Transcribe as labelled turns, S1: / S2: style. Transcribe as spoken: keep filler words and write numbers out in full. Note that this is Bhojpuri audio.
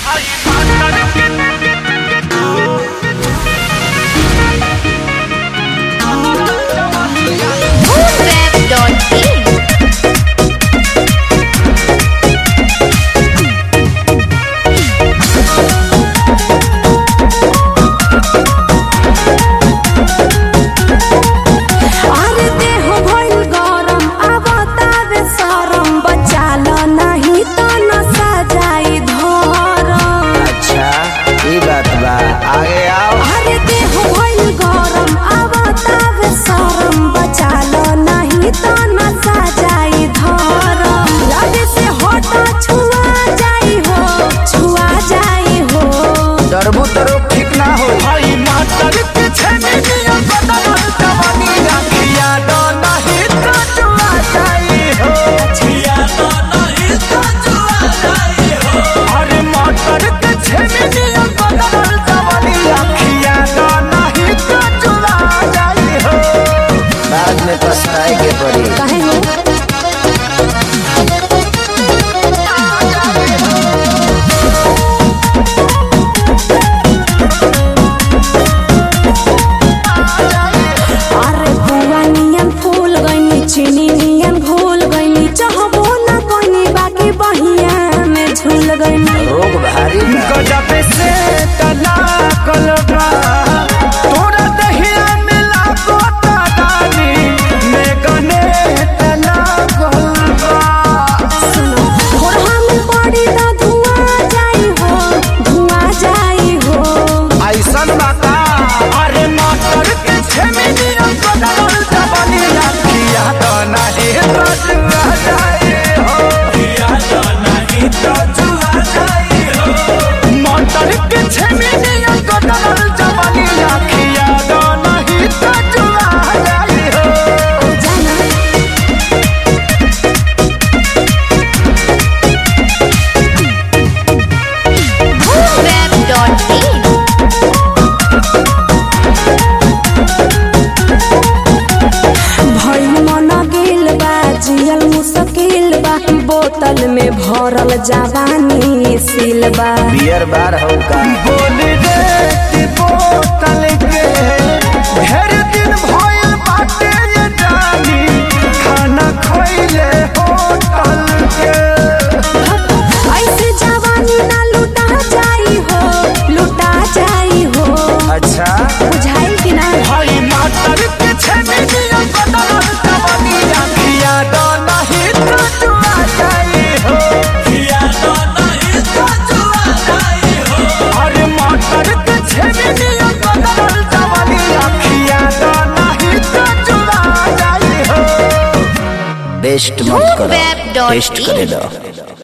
S1: डरबू तरो ठीक ना हो भाई मातर के छेने दिया बदल जवानी रखिया दो नहीं तो जुआ जाई हो छिया दो नहीं तो जुआ जाई हो अरे मातर के छेने दिया बदल जवानी रखिया दो नहीं तो जुआ जाई हो बाद में पछताए के पड़ी काहे हो रोग भारी गजब से तना कलबा तोरा दहिया में लागो तादानी में गने तना कलबा सुनो होरहा में पड़ी त धुआं जाई हो धुआं जाई हो ऐसन बाता अरे मातर के छेमे दिया बदल जवानी रखिया तो नहीं तो जुआ जाई हो किया तो नहीं तो जुआ जाई मातर के छेमे दिया बदल जवानी रखिया तो नहीं तो जुआ जाई हो बोतल में भरल जवानी सिलबा बियर बार हो का बोल रे कि बोतल के ढेर दिन भइल बाटे ये जानी खाना खइले होटल के ऐसे जवानी ना लुटा जाई हो लुटा जाई हो अच्छा बुझाई कि ना भाई मातर के छेमे दिया बदल जवानी रखिया दो नहीं तो जुआ जाई हो किया तो नहीं तो जुआ जाई हो अरे मातर के छेमे दिया बदल जवानी रखिया तो नहीं तो जुआ जाई हो बेस्ट मत करो टेस्ट करे दो।